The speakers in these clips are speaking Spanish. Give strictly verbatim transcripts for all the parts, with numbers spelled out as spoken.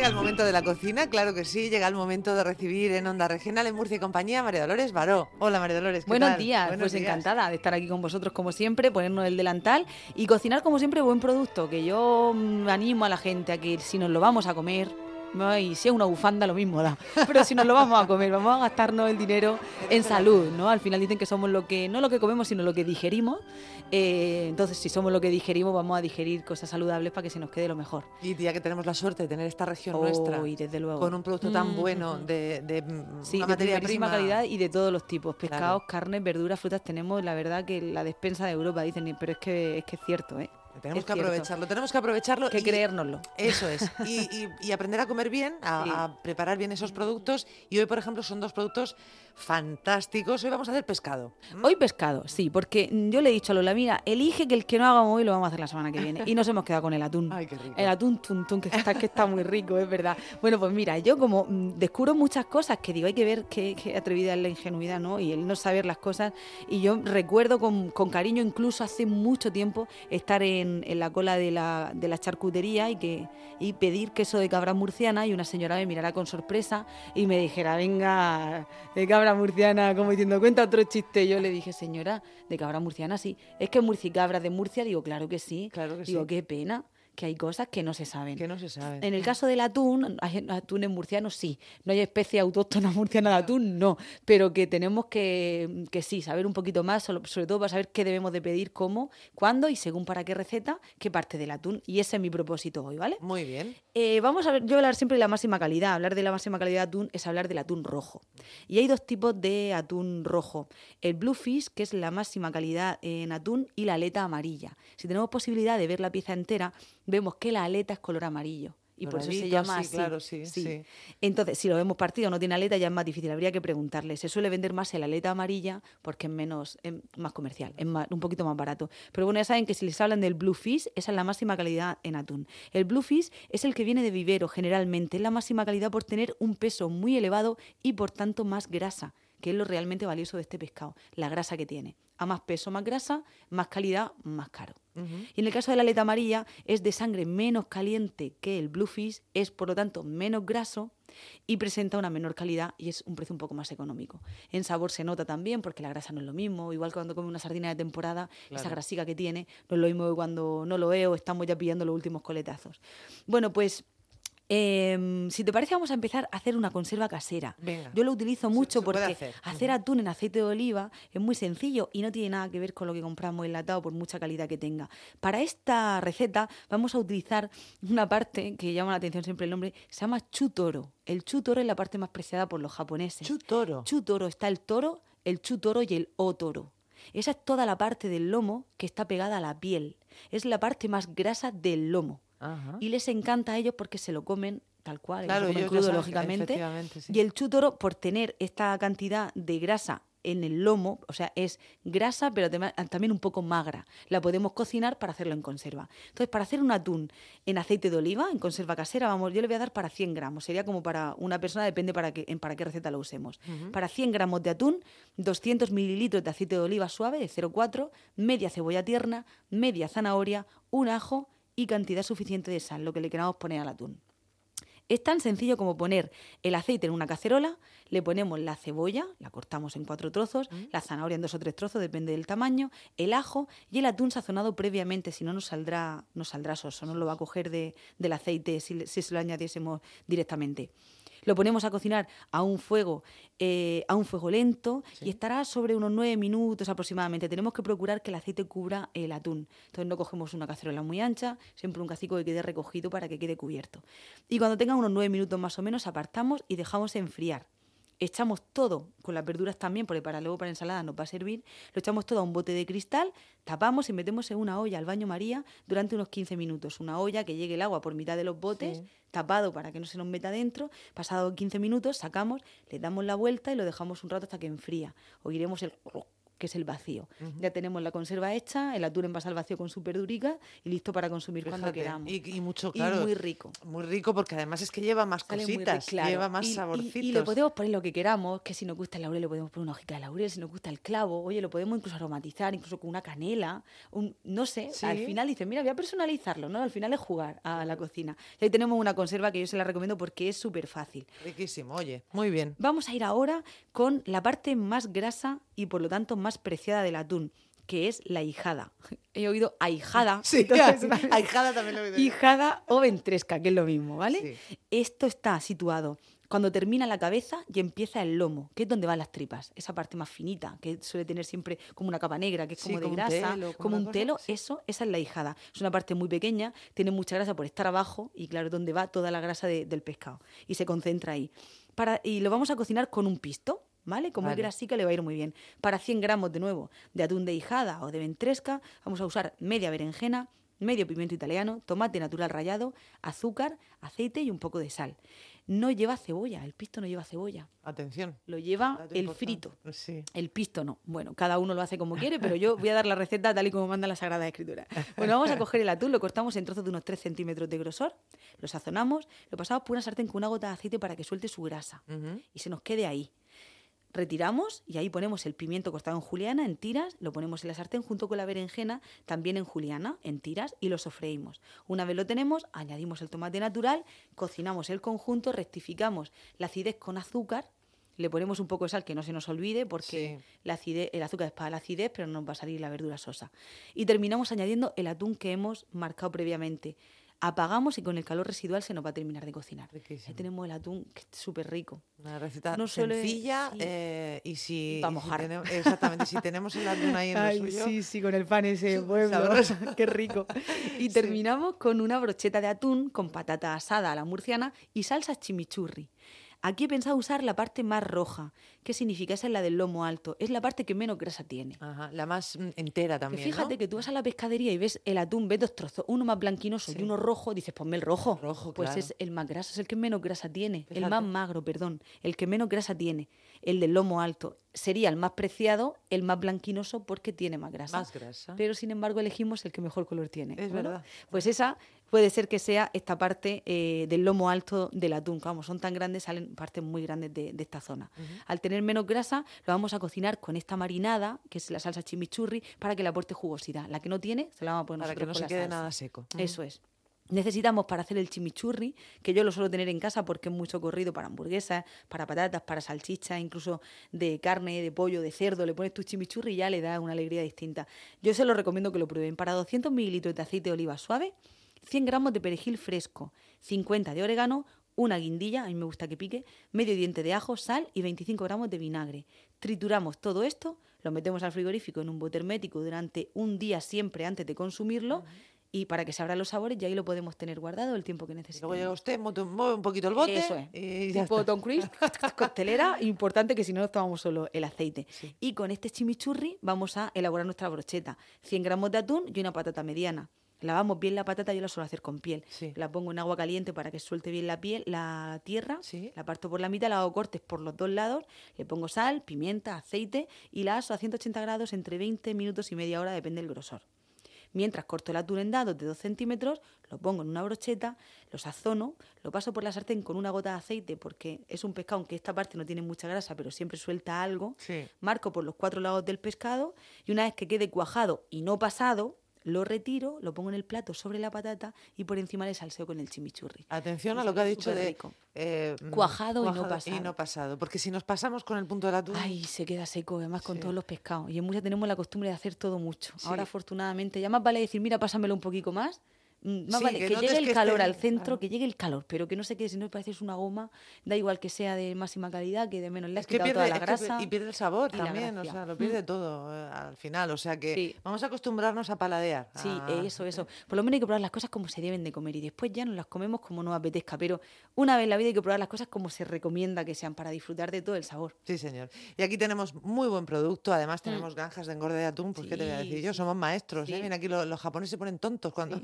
llega el momento de la cocina, claro que sí, llega el momento de recibir en Onda Regional, en Murcia y compañía, María Dolores Baró. Hola María Dolores, ¿qué Buenos tal? días, Buenos pues días. encantada de estar aquí con vosotros como siempre, ponernos el delantal y cocinar como siempre buen producto, que yo mm, animo a la gente a que si nos lo vamos a comer, ¿no? Y si es una bufanda lo mismo da, pero si nos lo vamos a comer, vamos a gastarnos el dinero en salud, ¿no? Al final dicen que somos lo que, no lo que comemos, sino lo que digerimos, eh, entonces si somos lo que digerimos vamos a digerir cosas saludables para que se nos quede lo mejor. Y ya que tenemos la suerte de tener esta región Oh, nuestra, y desde luego. con un producto tan Mm, bueno, mm, mm. de, de mm, Sí, una de materia primerísima prima... calidad y de todos los tipos, pescados, Claro. carnes, verduras, frutas, tenemos la verdad que la despensa de Europa, dicen, pero es que es que es cierto, ¿eh? Tenemos Es que cierto. aprovecharlo, tenemos que aprovecharlo. Que y, creérnoslo. Eso es, y, y, y aprender a comer bien, a, Sí. a preparar bien esos productos. Y hoy, por ejemplo, son dos productos fantásticos. Hoy vamos a hacer pescado. ¿Mm? Hoy pescado, sí, porque yo le he dicho a Lola, mira, elige que el que no hagamos hoy lo vamos a hacer la semana que viene. Y nos hemos quedado con el atún. Ay, qué rico. El atún tuntún, que está, que está muy rico, es verdad. Bueno, pues mira, yo como mm, descubro muchas cosas que digo, hay que ver qué, qué atrevida es la ingenuidad, ¿no? Y el no saber las cosas. Y yo recuerdo con, con cariño, incluso hace mucho tiempo, estar en, en la cola de la, de la charcutería y, que, y pedir queso de cabra murciana y una señora me mirara con sorpresa y me dijera, venga, de cabra murciana, como diciendo, cuenta otro chiste. Yo le dije, señora, de cabra murciana, sí. Es que murcicabra de Murcia, digo, claro que sí. Claro que digo, sí. qué pena que hay cosas que no se saben. Que no se sabe. En el caso del atún, hay atunes murcianos sí, no hay especie autóctona murciana de atún, no, pero que tenemos que, que sí, saber un poquito más, sobre, sobre todo para saber qué debemos de pedir, cómo, cuándo y según para qué receta, qué parte del atún. Y ese es mi propósito hoy, ¿vale? Muy bien. Eh, vamos a ver, yo voy a hablar siempre de la máxima calidad. Hablar de la máxima calidad de atún es hablar del atún rojo. Y hay dos tipos de atún rojo. El bluefish, que es la máxima calidad en atún, y la aleta amarilla. Si tenemos posibilidad de ver la pieza entera, vemos que la aleta es color amarillo. Y por eso se Doradito, llama sí, así. claro, sí, sí. Entonces, si lo vemos partido no tiene aleta, ya es más difícil. Habría que preguntarle. Se suele vender más el aleta amarilla porque es menos, es más comercial, es más, un poquito más barato. Pero bueno, ya saben que si les hablan del bluefish, esa es la máxima calidad en atún. El bluefish es el que viene de vivero generalmente. Es la máxima calidad por tener un peso muy elevado y por tanto más grasa, que es lo realmente valioso de este pescado, la grasa que tiene. A más peso, más grasa, más calidad, más caro. Uh-huh. Y en el caso de la aleta amarilla es de sangre menos caliente que el bluefish, es por lo tanto menos graso y presenta una menor calidad y es un precio un poco más económico. En sabor se nota también porque la grasa no es lo mismo, igual que cuando come una sardina de temporada, claro, esa grasica que tiene no es lo mismo que cuando no lo veo, estamos ya pillando los últimos coletazos. Bueno, pues... Eh, si te parece, vamos a empezar a hacer una conserva casera. Venga. Yo lo utilizo mucho se, se porque hacer, hacer uh-huh. atún en aceite de oliva es muy sencillo y no tiene nada que ver con lo que compramos enlatado por mucha calidad que tenga. Para esta receta vamos a utilizar una parte que llama la atención siempre el nombre, se llama chutoro. El chutoro es la parte más preciada por los japoneses. Chutoro. Chutoro, está el toro, el chutoro y el otoro. Esa es toda la parte del lomo que está pegada a la piel. Es la parte más grasa del lomo. Ajá. Y les encanta a ellos porque se lo comen tal cual, claro, se lo comen crudo, saben, lógicamente. Sí. Y el chutoro, por tener esta cantidad de grasa en el lomo, o sea, es grasa, pero también un poco magra. La podemos cocinar para hacerlo en conserva. Entonces, para hacer un atún en aceite de oliva, en conserva casera, vamos, yo le voy a dar para cien gramos. Sería como para una persona, depende para qué, para qué receta lo usemos. Uh-huh. Para cien gramos de atún, doscientos mililitros de aceite de oliva suave, de cero coma cuatro, media cebolla tierna, media zanahoria, un ajo y cantidad suficiente de sal, lo que le queramos poner al atún. Es tan sencillo como poner el aceite en una cacerola, le ponemos la cebolla, la cortamos en cuatro trozos, mm. la zanahoria en dos o tres trozos, depende del tamaño, el ajo y el atún sazonado previamente, si no nos saldrá, nos saldrá soso, no lo va a coger de, del aceite si, si se lo añadiésemos directamente. Lo ponemos a cocinar a un fuego, eh, a un fuego lento, sí, y estará sobre unos nueve minutos aproximadamente. Tenemos que procurar que el aceite cubra el atún. Entonces no cogemos una cacerola muy ancha, siempre un cacico que quede recogido para que quede cubierto. Y cuando tenga unos nueve minutos más o menos, apartamos y dejamos enfriar. Echamos todo, con las verduras también, porque para luego para ensalada nos va a servir, lo echamos todo a un bote de cristal, tapamos y metemos en una olla al baño María durante unos quince minutos. Una olla que llegue el agua por mitad de los botes, sí, tapado para que no se nos meta dentro. Pasado quince minutos, sacamos, le damos la vuelta y lo dejamos un rato hasta que enfría. Oiremos el, que es el vacío. Ujú. Ya tenemos la conserva hecha, el atún envasado al vacío con su verdurica y listo para consumir cuando Fíjate, queramos. Y, y mucho, Y claro. muy rico. Muy rico porque además es que lleva más Sale muy cositas, rico, claro. lleva más y, saborcitos. Y, y le podemos poner lo que queramos, que si nos gusta el laurel le podemos poner una hojita de laurel, si nos gusta el clavo, oye, lo podemos incluso aromatizar, incluso con una canela, un, no sé, Sí. al final dices, mira, voy a personalizarlo, ¿no? Al final es jugar a la cocina. Y ahí tenemos una conserva que yo se la recomiendo porque es súper fácil. Riquísimo, oye, muy bien. Vamos a ir ahora con la parte más grasa y por lo tanto más preciada del atún, que es la hijada. He oído ahijada. Sí, entonces, ahijada también lo he oído yo. hijada o ventresca, que es lo mismo, ¿vale? Sí. Esto está situado cuando termina la cabeza y empieza el lomo, que es donde van las tripas, esa parte más finita, que suele tener siempre como una capa negra, que es Sí, como de como un grasa, telo, como como una un cosa, telo, sí. eso, esa es la hijada. Es una parte muy pequeña, tiene mucha grasa por estar abajo y claro, es donde va toda la grasa de- del pescado y se concentra ahí. Para, y lo vamos a cocinar con un pisto, ¿vale? Como Vale. es grasica le va a ir muy bien. Para cien gramos de nuevo de atún de hijada o de ventresca vamos a usar media berenjena, medio pimiento italiano, tomate natural rallado, azúcar, aceite y un poco de sal. No lleva cebolla, el pisto no lleva cebolla, Atención. lo lleva dato el importante. frito. Sí. El pisto no. Bueno, cada uno lo hace como quiere, pero yo voy a dar la receta tal y como manda la Sagrada Escritura. Bueno, vamos a coger el atún, lo cortamos en trozos de unos tres centímetros de grosor, lo sazonamos, lo pasamos por una sartén con una gota de aceite para que suelte su grasa Ujú. y se nos quede ahí. Retiramos y ahí ponemos el pimiento cortado en juliana, en tiras, lo ponemos en la sartén junto con la berenjena, también en juliana, en tiras, y lo sofreímos. Una vez lo tenemos, añadimos el tomate natural, cocinamos el conjunto, rectificamos la acidez con azúcar, le ponemos un poco de sal que no se nos olvide porque Sí. la acidez, el azúcar es para la acidez, pero no nos va a salir la verdura sosa. Y terminamos añadiendo el atún que hemos marcado previamente. Apagamos y con el calor residual se nos va a terminar de cocinar. Riquísimo. Ahí tenemos el atún que es súper rico. Una receta No suele- sencilla sí. eh, y si, Pa' y si mojar. tenemos, exactamente, si tenemos el atún ahí en lo suyo. sí, sí, con el pan ese Súper pueblo. sabroso. Qué rico. Y Sí. terminamos con una brocheta de atún con patata asada a la murciana y salsa chimichurri. Aquí he pensado usar la parte más roja. ¿Qué significa? Esa es la del lomo alto. Es la parte que menos grasa tiene. Ajá, la más mm, entera Que también, fíjate ¿no? que tú vas a la pescadería y ves el atún, ves dos trozos, uno más blanquinoso Sí. y uno rojo, dices, ponme el rojo. Rojo, Pues claro. es el más graso, es el que menos grasa tiene, el Fíjate. más magro, perdón, el que menos grasa tiene, el del lomo alto. Sería el más preciado, el más blanquinoso porque tiene más grasa. Más grasa. Pero sin embargo elegimos el que mejor color tiene. Es Bueno, verdad. Pues esa puede ser que sea esta parte eh, del lomo alto del atún. Vamos, son tan grandes, salen partes muy grandes de, de esta zona. Al tener menos grasa, lo vamos a cocinar con esta marinada, que es la salsa chimichurri, para que le aporte jugosidad. La que no tiene, se la vamos a poner Para que nosotros no con se la quede salsa. nada seco. Ujú. Eso es. Necesitamos para hacer el chimichurri, que yo lo suelo tener en casa porque es muy socorrido para hamburguesas, para patatas, para salchichas, incluso de carne, de pollo, de cerdo. Le pones tu chimichurri y ya le da una alegría distinta. Yo se lo recomiendo que lo prueben. Para doscientos mililitros de aceite de oliva suave, cien gramos de perejil fresco, cincuenta de orégano, una guindilla, a mí me gusta que pique, medio diente de ajo, sal y veinticinco gramos de vinagre. Trituramos todo esto, lo metemos al frigorífico en un bote hermético durante un día siempre antes de consumirlo y para que se abran los sabores y ahí lo podemos tener guardado el tiempo que Y necesitemos. luego llega usted, mueve mueve un poquito el bote Eso es. y ya Tipo está. Tom Cruise, costelera, importante que si no nos tomamos solo el aceite. Sí. Y con este chimichurri vamos a elaborar nuestra brocheta. cien gramos de atún y una patata mediana. Lavamos bien la patata, yo la suelo hacer con piel. Sí. La pongo en agua caliente para que suelte bien la piel, la tierra. Sí. La parto por la mitad, la hago cortes por los dos lados. Le pongo sal, pimienta, aceite y la aso a ciento ochenta grados entre veinte minutos y media hora, depende del grosor. Mientras corto el atún en dados de dos centímetros, lo pongo en una brocheta, lo sazono, lo paso por la sartén con una gota de aceite porque es un pescado, aunque esta parte no tiene mucha grasa, pero siempre suelta algo. Sí. Marco por los cuatro lados del pescado y una vez que quede cuajado y no pasado, lo retiro, lo pongo en el plato sobre la patata y por encima le salseo con el chimichurri. Atención a Y lo que ha sale dicho súper de rico. eh, mm, Cuajado y no pasado. y no pasado. Porque si nos pasamos con el punto del atún, Ay, se queda seco, además con Sí. todos los pescados. Y en Murcia tenemos la costumbre de hacer todo mucho. Sí. Ahora, afortunadamente, ya más vale decir, mira, pásamelo un poquito más. Mm, Más Sí, vale que que, notes llegue el que calor esté- al centro, claro. que llegue el calor, pero que no se quede, si no pareces una goma, da igual que sea de máxima calidad, que de menos le has es que quitado pierde, toda la es que grasa. pi- y pierde el sabor y la también, o gracia. sea, lo Mm. pierde todo eh, al final. O sea que Sí. vamos a acostumbrarnos a paladear. Sí, a- eso, eso. Por lo menos hay que probar las cosas como se deben de comer y después ya nos las comemos como nos apetezca. Pero una vez en la vida hay que probar las cosas como se recomienda que sean para disfrutar de todo el sabor. Sí, señor. Y aquí tenemos muy buen producto. Además, tenemos granjas de engorde de atún. Pues, ¿qué te voy a Mm. Sí, decir yo? sí. Somos maestros. Sí. ¿eh? Mira, aquí lo- los japoneses se ponen tontos cuando. Sí, sí,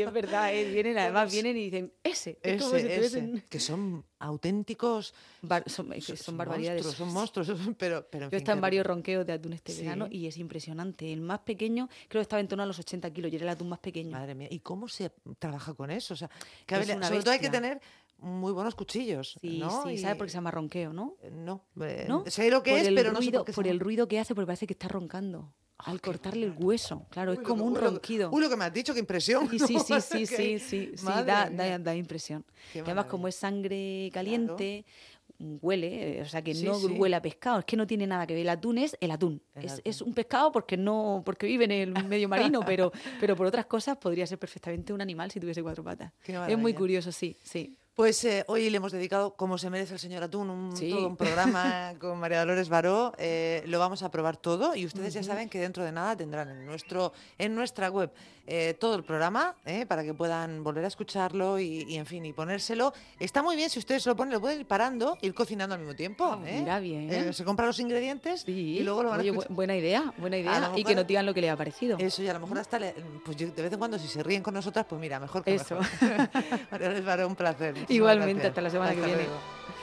es verdad, ¿eh? Vienen, además vienen y dicen, ese, es como si Ese, tuviesen- ese, que son auténticos... Bar- son, es que son barbaridades. monstruos, son monstruos, son- pero, pero en Yo he fin, estado en que- varios ronqueos de atún este Sí. verano y es impresionante. El más pequeño creo que estaba en torno a los ochenta kilos y era el atún más pequeño. Madre mía, ¿y cómo se trabaja con eso? O sea, que Es habilidad- una sobre todo hay que bestia. tener muy buenos cuchillos, Sí, ¿no? sí, Y- ¿sabes por qué se llama ronqueo, no? eh, No, eh, ¿No? sé lo que Por es, el pero no sé ruido, por qué se por el llama. ruido que hace, porque parece que está roncando. Al qué cortarle el bárbaro. hueso, claro, es Uy, lo como que- un uy, lo que- ronquido. Uy, lo que me has dicho, qué impresión. Sí, sí, ¿no? sí, O sí, sea, sí, que- sí, sí, madre da, mía. da, da impresión. Qué Y además, maravilla. como es sangre caliente, huele, eh, o sea que Sí, no sí. huele a pescado, es que no tiene nada que ver. El atún es el atún. El es, atún. es un pescado porque no, porque vive en el medio marino, pero, pero por otras cosas podría ser perfectamente un animal si tuviese cuatro patas. Qué Es muy maravilla. curioso, sí, sí. Pues eh, hoy le hemos dedicado, como se merece el señor Atún, un, Sí. todo un programa con María Dolores Baró. Eh, lo vamos a probar todo y ustedes ya saben que dentro de nada tendrán en, nuestro, en nuestra web eh, todo el programa eh, para que puedan volver a escucharlo y, y, en fin, y ponérselo. Está muy bien si ustedes se lo ponen, lo pueden ir parando, ir cocinando al mismo tiempo. Ah, ¿eh? mira, bien. Eh, se compran los ingredientes Sí. y luego lo van Oye, a bu- escuchar. buena idea, buena A idea. lo Y mejor- que nos digan lo que les ha parecido. Eso, y a lo mejor hasta, le- pues yo de vez en cuando si se ríen con nosotras, pues mira, mejor que Eso. mejor. María Dolores Baró, un placer. Muchísimas Igualmente, gracias. hasta la semana que viene. luego.